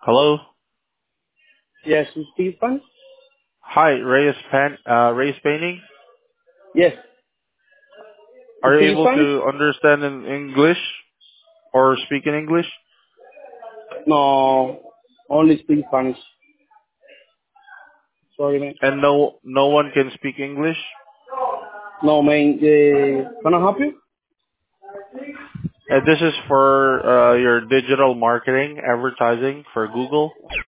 Hello. Yes, you speak Spanish? Hi, Reyes Painting. Yes. You Are you speak able Spanish? to understand in English or speak in English? No, only speak Spanish. Sorry, man. And no one can speak English? No, man. Can I help you? This is for your digital marketing advertising for Google.